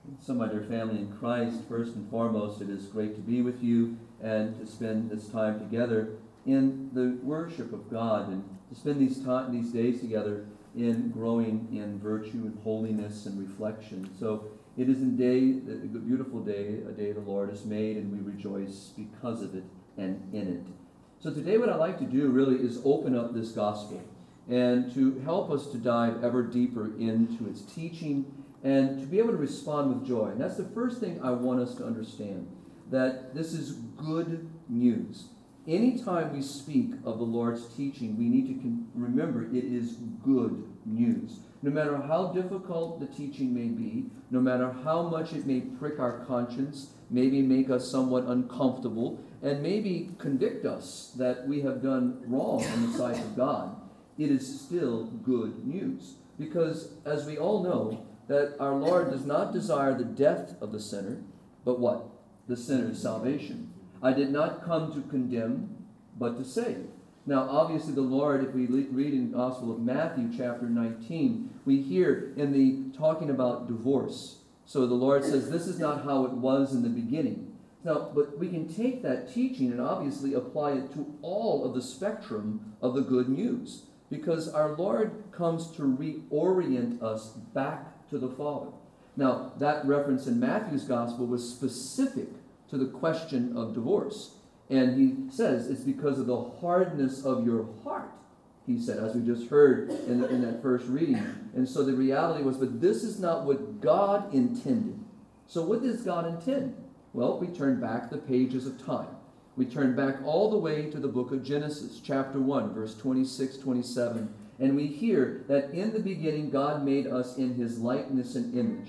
So, my dear family in Christ, first and foremost, it is great to be with you and to spend this time together in the worship of God, and to spend these days together in growing in virtue and holiness and reflection. So it is a beautiful day, a day the Lord has made, and we rejoice because of it and in it. So today what I'd like to do really is open up this gospel and to help us to dive ever deeper into its teaching and to be able to respond with joy. And that's the first thing I want us to understand, that this is good news. Anytime we speak of the Lord's teaching, we need to remember it is good news. No matter how difficult the teaching may be, no matter how much it may prick our conscience, maybe make us somewhat uncomfortable, and maybe convict us that we have done wrong in the sight of God, it is still good news. Because, as we all know, that our Lord does not desire the death of the sinner, but what? The sinner's salvation. I did not come to condemn, but to save. Now, obviously, the Lord, if we read in the Gospel of Matthew, chapter 19, we hear in the talking about divorce. So the Lord says, this is not how it was in the beginning. Now, but we can take that teaching and obviously apply it to all of the spectrum of the good news, because our Lord comes to reorient us back to the Father. Now, that reference in Matthew's Gospel was specific to the question of divorce. And he says it's because of the hardness of your heart, he said, as we just heard in that first reading. And so the reality was, but this is not what God intended. So what does God intend? Well, we turn back the pages of time. We turn back all the way to the book of Genesis, chapter 1, verse 26, 27. And we hear that in the beginning, God made us in his likeness and image.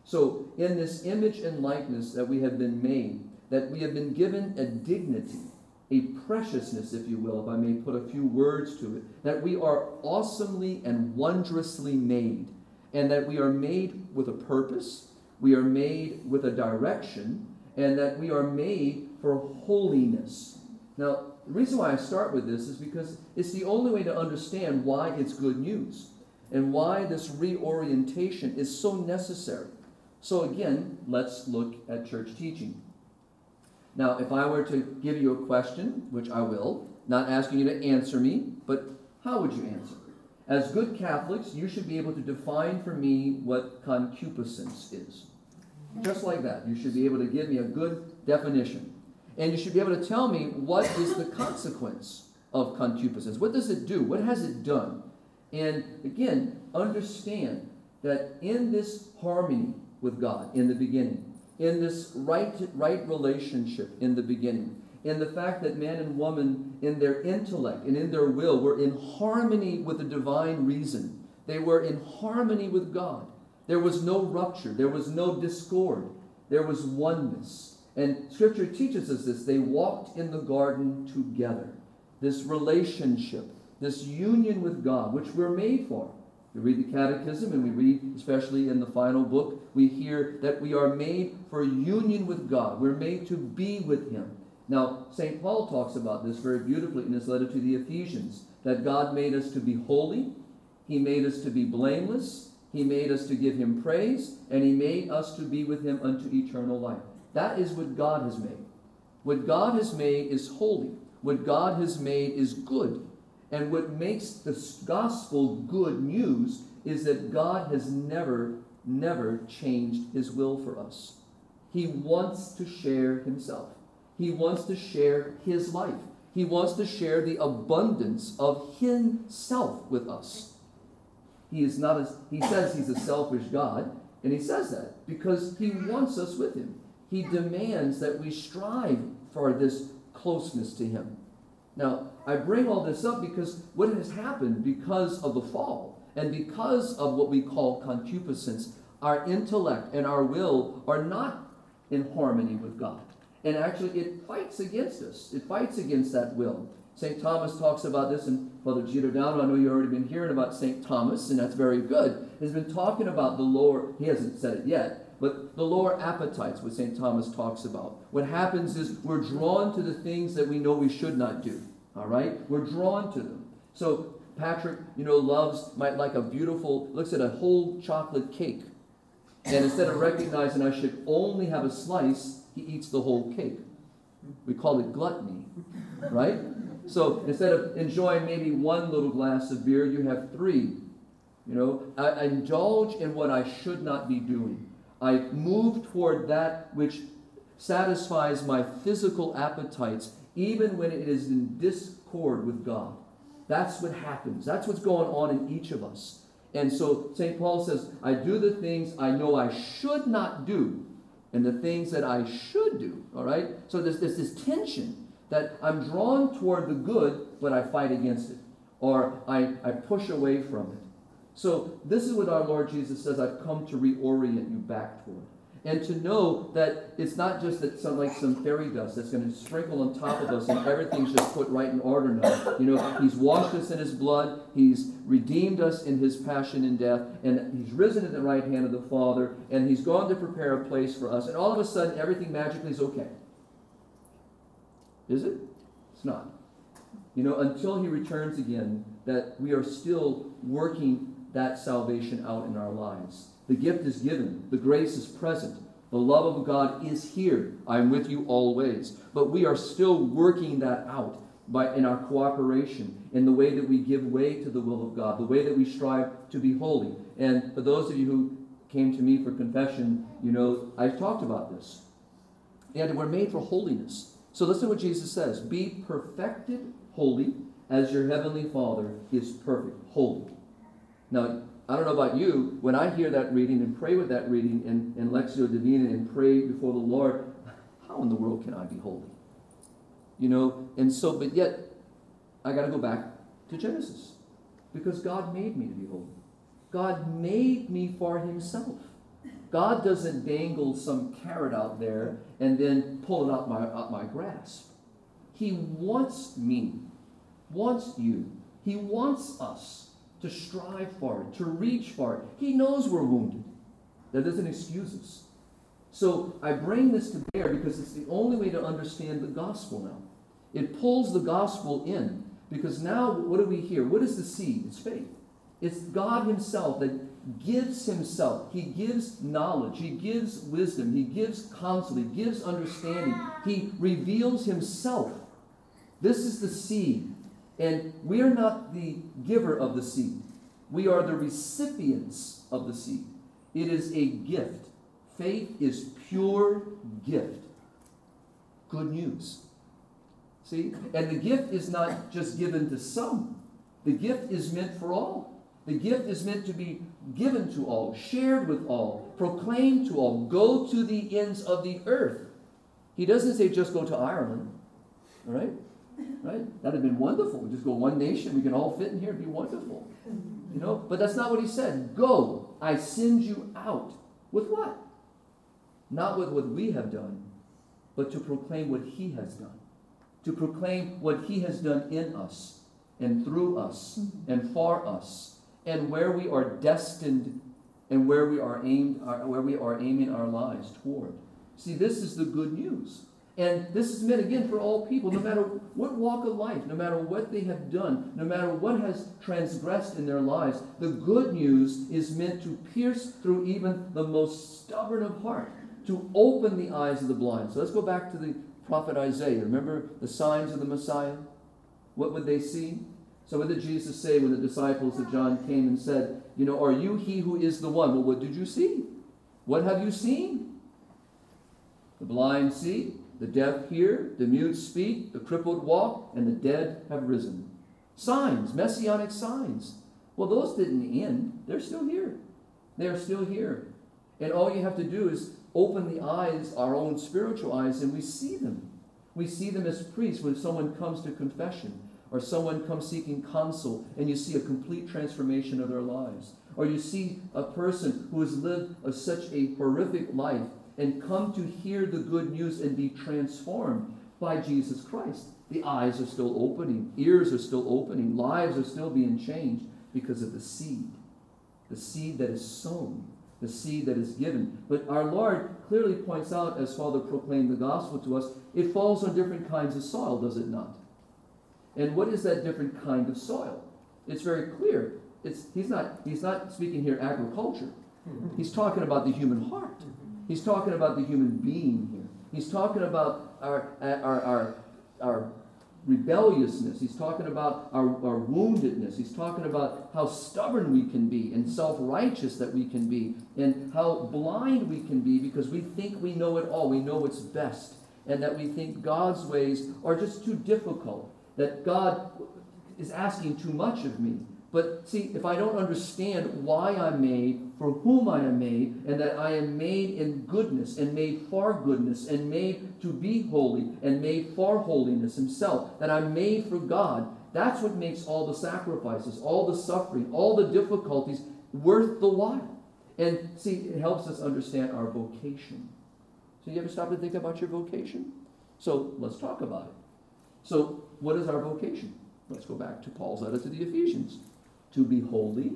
So in this image and likeness that we have been made, that we have been given a dignity, a preciousness, if you will, if I may put a few words to it, that we are awesomely and wondrously made, and that we are made with a purpose, we are made with a direction, and that we are made for holiness. Now, the reason why I start with this is because it's the only way to understand why it's good news and why this reorientation is so necessary. So again, let's look at church teaching. Now, if I were to give you a question, which I will, not asking you to answer me, but how would you answer? As good Catholics, you should be able to define for me what concupiscence is. Just like that. You should be able to give me a good definition. And you should be able to tell me what is the consequence of concupiscence. What does it do? What has it done? And again, understand that in this harmony with God in the beginning, in this right relationship in the beginning, in the fact that man and woman in their intellect and in their will were in harmony with the divine reason. They were in harmony with God. There was no rupture. There was no discord. There was oneness. And Scripture teaches us this. They walked in the garden together. This relationship, this union with God, which we're made for. We read the Catechism, and we read, especially in the final book, we hear that we are made for union with God. We're made to be with him. Now, St. Paul talks about this very beautifully in his letter to the Ephesians, that God made us to be holy, he made us to be blameless, he made us to give him praise, and he made us to be with him unto eternal life. That is what God has made. What God has made is holy. What God has made is good. And what makes the gospel good news is that God has never changed his will for us. He wants to share himself. He wants to share his life. He wants to share the abundance of himself with us. He says he's a selfish God, and he says that because he wants us with him. He demands that we strive for this closeness to him. Now, I bring all this up because what has happened because of the fall and because of what we call concupiscence, our intellect and our will are not in harmony with God. And actually, it fights against us. It fights against that will. St. Thomas talks about this, and Father Giordano, I know you've already been hearing about St. Thomas, and that's very good. He's been talking about the lower, he hasn't said it yet, but the lower appetites, what St. Thomas talks about. What happens is we're drawn to the things that we know we should not do. All right? We're drawn to them. So Patrick, looks at a whole chocolate cake. And instead of recognizing I should only have a slice, he eats the whole cake. We call it gluttony, right? So instead of enjoying maybe one little glass of beer, you have 3. I indulge in what I should not be doing. I move toward that which satisfies my physical appetites, even when it is in discord with God. That's what happens. That's what's going on in each of us. And so St. Paul says, I do the things I know I should not do, and the things that I should do. All right? So there's this tension that I'm drawn toward the good, but I fight against it. Or I push away from it. So this is what our Lord Jesus says, I've come to reorient you back toward. And to know that it's not just that some fairy dust that's going to sprinkle on top of us and everything's just put right in order now. He's washed us in his blood. He's redeemed us in his passion and death. And he's risen at the right hand of the Father. And he's gone to prepare a place for us. And all of a sudden, everything magically is okay. Is it? It's not. Until he returns again, that we are still working that salvation out in our lives. The gift is given. The grace is present. The love of God is here. I'm with you always. But we are still working that out in our cooperation, in the way that we give way to the will of God, the way that we strive to be holy. And for those of you who came to me for confession, I talked about this. And we're made for holiness. So listen to what Jesus says. Be perfected, holy, as your heavenly Father is perfect, holy. Now, I don't know about you, when I hear that reading and pray with that reading in Lectio Divina and pray before the Lord, how in the world can I be holy? But yet, I got to go back to Genesis. Because God made me to be holy. God made me for himself. God doesn't dangle some carrot out there and then pull it out my grasp. He wants me, wants you. He wants us to strive for it, to reach for it. He knows we're wounded. That doesn't excuse us. So I bring this to bear because it's the only way to understand the gospel now. It pulls the gospel in because now what do we hear? What is the seed? It's faith. It's God himself that gives himself. He gives knowledge. He gives wisdom. He gives counsel. He gives understanding. He reveals himself. This is the seed. And we are not the giver of the seed. We are the recipients of the seed. It is a gift. Faith is pure gift. Good news. See? And the gift is not just given to some. The gift is meant for all. The gift is meant to be given to all, shared with all, proclaimed to all. Go to the ends of the earth. He doesn't say just go to Ireland. All right? Right? That'd have been wonderful. We just go one nation. We can all fit in here. It'd be wonderful. But that's not what he said. Go. I send you out. With what? Not with what we have done, but to proclaim what he has done. To proclaim what he has done in us and through us and for us and where we are destined and where we are aiming our lives toward. See, this is the good news. And this is meant, again, for all people, no matter what walk of life, no matter what they have done, no matter what has transgressed in their lives. The good news is meant to pierce through even the most stubborn of heart, to open the eyes of the blind. So let's go back to the prophet Isaiah. Remember the signs of the Messiah? What would they see? So what did Jesus say when the disciples of John came and said, are you he who is the one? Well, what did you see? What have you seen? The blind see. The deaf hear, the mute speak, the crippled walk, and the dead have risen. Signs, messianic signs. Well, those didn't end. They're still here. They're still here. And all you have to do is open the eyes, our own spiritual eyes, and we see them. We see them as priests when someone comes to confession, or someone comes seeking counsel, and you see a complete transformation of their lives. Or you see a person who has lived such a horrific life, and come to hear the good news and be transformed by Jesus Christ. The eyes are still opening, ears are still opening, lives are still being changed because of the seed that is sown, the seed that is given. But our Lord clearly points out, as Father proclaimed the gospel to us, it falls on different kinds of soil, does it not? And what is that different kind of soil? It's very clear. He's not speaking here agriculture. He's talking about the human heart. He's talking about the human being here. He's talking about our rebelliousness. He's talking about our woundedness. He's talking about how stubborn we can be and self-righteous that we can be and how blind we can be because we think we know it all. We know what's best. And that we think God's ways are just too difficult. That God is asking too much of me. But see, if I don't understand why I'm made, for whom I am made, and that I am made in goodness, and made for goodness, and made to be holy, and made for holiness himself, that I'm made for God, that's what makes all the sacrifices, all the suffering, all the difficulties worth the while. And see, it helps us understand our vocation. So you ever stop to think about your vocation? So let's talk about it. So what is our vocation? Let's go back to Paul's letter to the Ephesians. To be holy,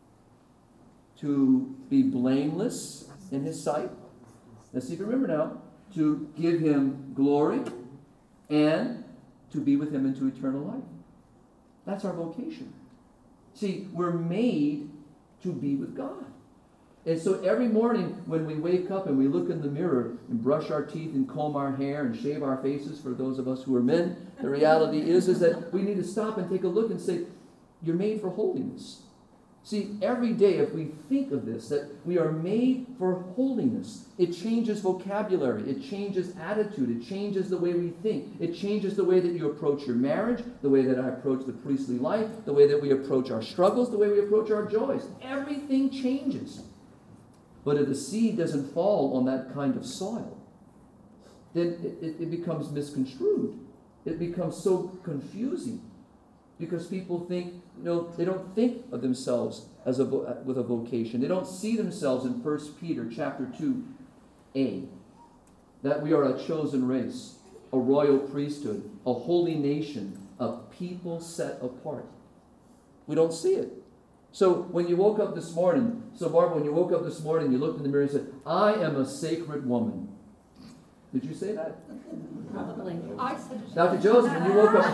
to be blameless in his sight. Let's see if you remember now. To give him glory and to be with him into eternal life. That's our vocation. See, we're made to be with God. And so every morning when we wake up and we look in the mirror and brush our teeth and comb our hair and shave our faces, for those of us who are men, the reality is that we need to stop and take a look and say, you're made for holiness. See, every day if we think of this, that we are made for holiness, it changes vocabulary, it changes attitude, it changes the way we think, it changes the way that you approach your marriage, the way that I approach the priestly life, the way that we approach our struggles, the way we approach our joys. Everything changes. But if the seed doesn't fall on that kind of soil, then it becomes misconstrued. It becomes so confusing because people think, they don't think of themselves as with a vocation. They don't see themselves in 1 Peter chapter 2a, that we are a chosen race, a royal priesthood, a holy nation, a people set apart. We don't see it. So when you woke up this morning, Barbara, when you woke up this morning, you looked in the mirror and said, I am a sacred woman. Did you say that? Probably. I said it. Dr. Joseph, when you woke up...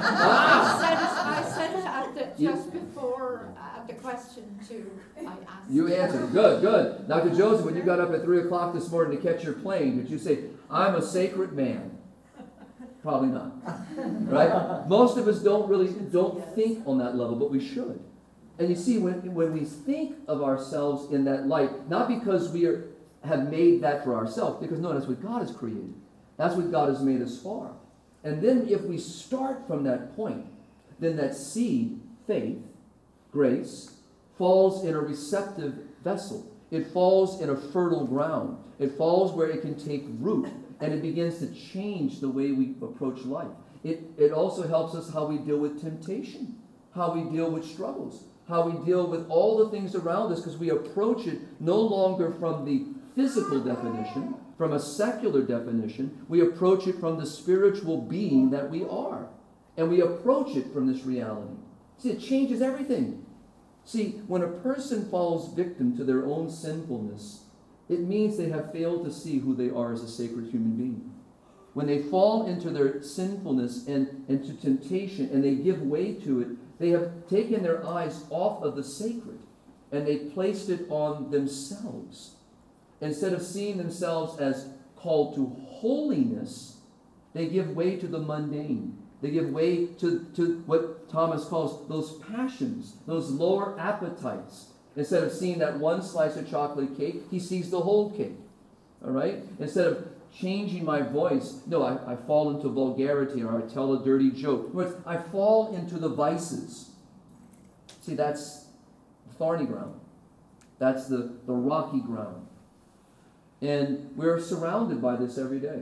I said it just before the question I asked. You answered it. Good. Dr. Joseph, when you got up at 3 o'clock this morning to catch your plane, did you say, I'm a sacred man? Probably not. Right? Most of us don't think on that level, but we should. And you see, when we think of ourselves in that light, not because we have made that for ourselves, because no, that's what God has created. That's what God has made us for. And then if we start from that point, then that seed, faith, grace, falls in a receptive vessel. It falls in a fertile ground. It falls where it can take root, and it begins to change the way we approach life. It also helps us how we deal with temptation, how we deal with struggles, how we deal with all the things around us, because we approach it no longer from the physical definition, from a secular definition. We approach it from the spiritual being that we are. And we approach it from this reality. See, it changes everything. See, when a person falls victim to their own sinfulness, it means they have failed to see who they are as a sacred human being. When they fall into their sinfulness and into temptation and they give way to it, they have taken their eyes off of the sacred and they placed it on themselves. Instead of seeing themselves as called to holiness, they give way to the mundane. They give way to what Thomas calls those passions, those lower appetites. Instead of seeing that one slice of chocolate cake, he sees the whole cake. All right? Instead of changing my voice, no, I fall into vulgarity, or I tell a dirty joke. In other words, I fall into the vices. See, that's thorny ground. That's the rocky ground. And we're surrounded by this every day.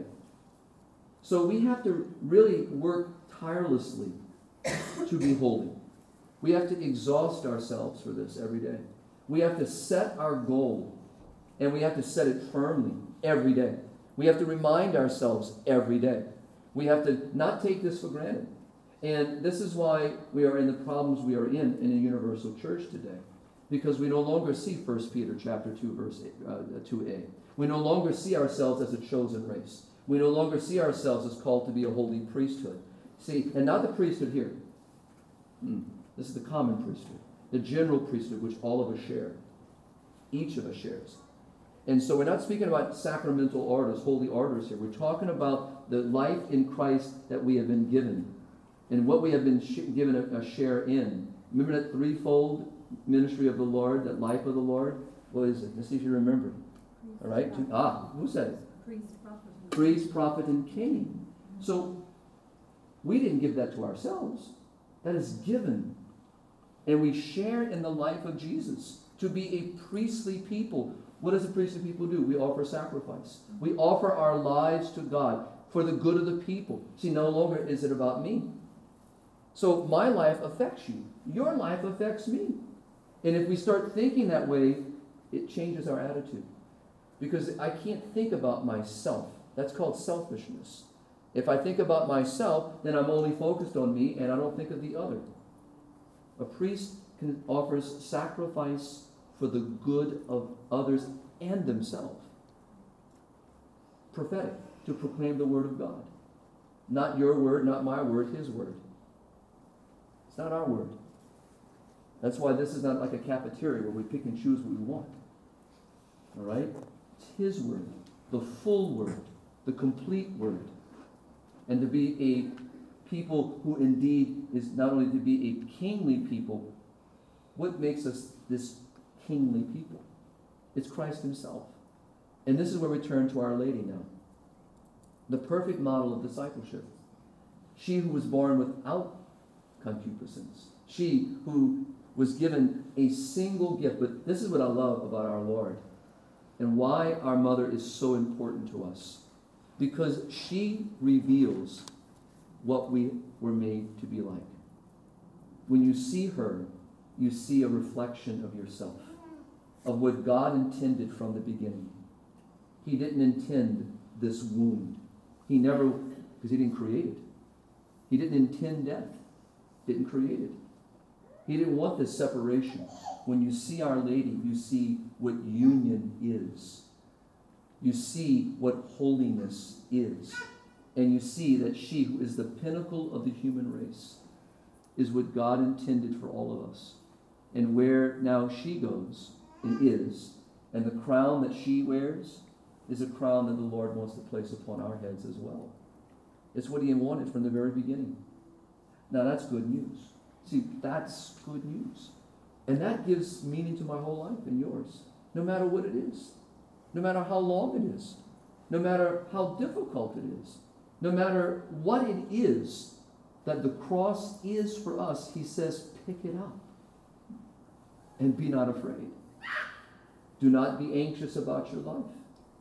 So we have to really work tirelessly to be holy. We have to exhaust ourselves for this every day. We have to set our goal, and we have to set it firmly every day. We have to remind ourselves every day. We have to not take this for granted. And this is why we are in the problems we are in a universal church today. Because we no longer see 1 Peter chapter 2, verse 2a. We no longer see ourselves as a chosen race. We no longer see ourselves as called to be a holy priesthood. See, and not the priesthood here. This is the common priesthood, the general priesthood, which all of us share. Each of us shares. And so we're not speaking about sacramental orders, holy orders here. We're talking about the life in Christ that we have been given and what we have been given a share in. Remember that threefold ministry of the Lord, that life of the Lord? What is it? Let's see if you remember. All right? Who said it? Priest, prophet, and king. So we didn't give that to ourselves. That is given. And we share in the life of Jesus to be a priestly people. What does a priestly people do? We offer sacrifice. We offer our lives to God for the good of the people. See, no longer is it about me. So my life affects you. Your life affects me. And if we start thinking that way, it changes our attitude. Because I can't think about myself. That's called selfishness. If I think about myself, then I'm only focused on me and I don't think of the other. A priest offers sacrifice for the good of others and themselves. Prophetic, to proclaim the word of God. Not your word, not my word, his word. It's not our word. That's why this is not like a cafeteria where we pick and choose what we want. All right? It's his word, the full word, the complete word. And to be a people who indeed is not only to be a kingly people, what makes us this kingly people? It's Christ himself. And this is where we turn to Our Lady now. The perfect model of discipleship. She who was born without concupiscence. She who was given a single gift. But this is what I love about our Lord and why our mother is so important to us. Because she reveals what we were made to be like. When you see her, you see a reflection of yourself, of what God intended from the beginning. He didn't intend this wound. He never, because he didn't create it. He didn't intend death. Didn't create it. He didn't want this separation. When you see Our Lady, you see what union is. You see what holiness is. And you see that she, who is the pinnacle of the human race, is what God intended for all of us. And where now she goes and is, and the crown that she wears is a crown that the Lord wants to place upon our heads as well. It's what he wanted from the very beginning. Now that's good news. See, that's good news. And that gives meaning to my whole life and yours, no matter what it is. No matter how long it is, no matter how difficult it is, no matter what it is that the cross is for us, he says, pick it up and be not afraid. Do not be anxious about your life.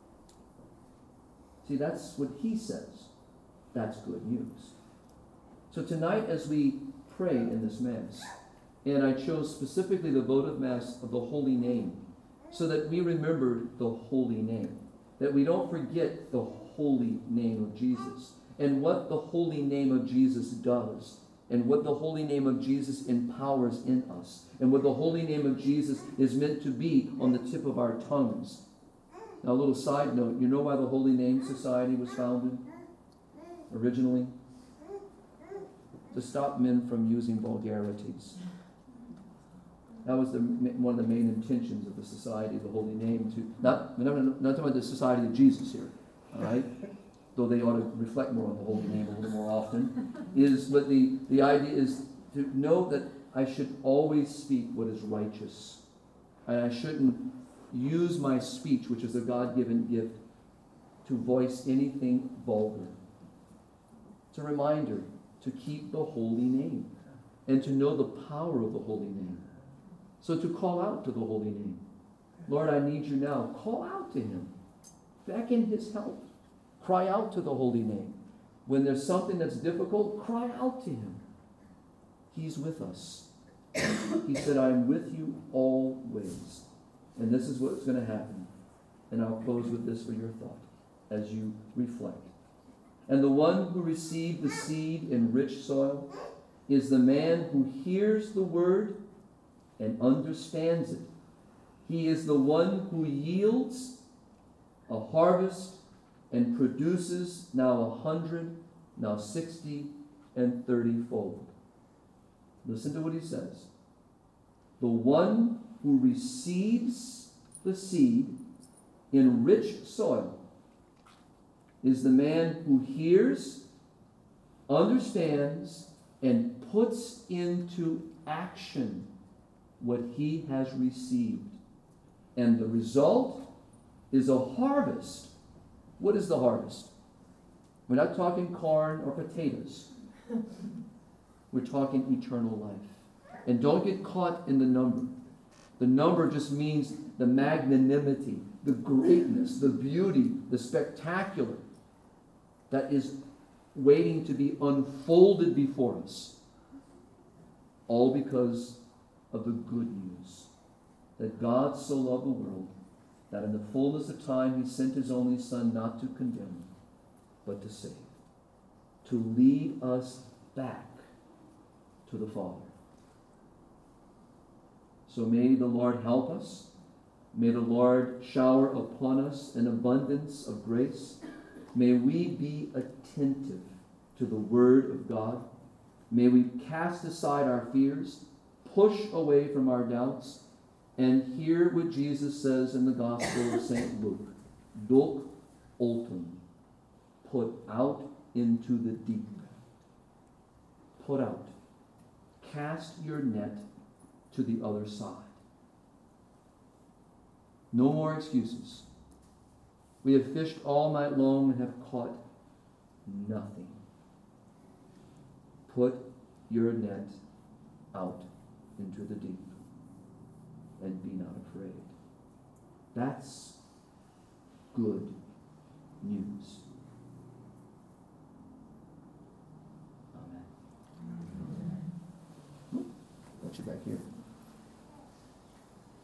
See, that's what he says. That's good news. So tonight as we pray in this Mass, and I chose specifically the votive Mass of the Holy Name, so that we remember the holy name, that we don't forget the holy name of Jesus, and what the holy name of Jesus does, and what the holy name of Jesus empowers in us, and what the holy name of Jesus is meant to be on the tip of our tongues. Now, a little side note, you know why the Holy Name Society was founded originally? To stop men from using vulgarities. That was one of the main intentions of the Society of the Holy Name. Not talking about the Society of Jesus here, all right? Though they ought to reflect more on the Holy Name a little more often. But the idea is to know that I should always speak what is righteous. And I shouldn't use my speech, which is a God-given gift, to voice anything vulgar. It's a reminder to keep the holy name and to know the power of the holy name. So to call out to the holy name. Lord, I need you now. Call out to him. Beckon his help. Cry out to the holy name. When there's something that's difficult, cry out to him. He's with us. He said, I am with you always. And this is what's going to happen. And I'll close with this for your thought as you reflect. And the one who received the seed in rich soil is the man who hears the word and understands it. He is the one who yields a harvest and produces now 100, now 60, and 30-fold. Listen to what he says. The one who receives the seed in rich soil is the man who hears, understands, and puts into action what he has received. And the result is a harvest. What is the harvest? We're not talking corn or potatoes. We're talking eternal life. And don't get caught in the number. The number just means the magnanimity, the greatness, the beauty, the spectacular that is waiting to be unfolded before us. All because of the good news that God so loved the world that in the fullness of time he sent his only Son not to condemn, but to save, to lead us back to the Father. So may the Lord help us. May the Lord shower upon us an abundance of grace. May we be attentive to the Word of God. May we cast aside our fears, push away from our doubts, and hear what Jesus says in the Gospel of St. Luke. Dulc ultum, put out into the deep. Put out. Cast your net to the other side. No more excuses. We have fished all night long and have caught nothing. Put your net out into the deep and be not afraid. That's good news.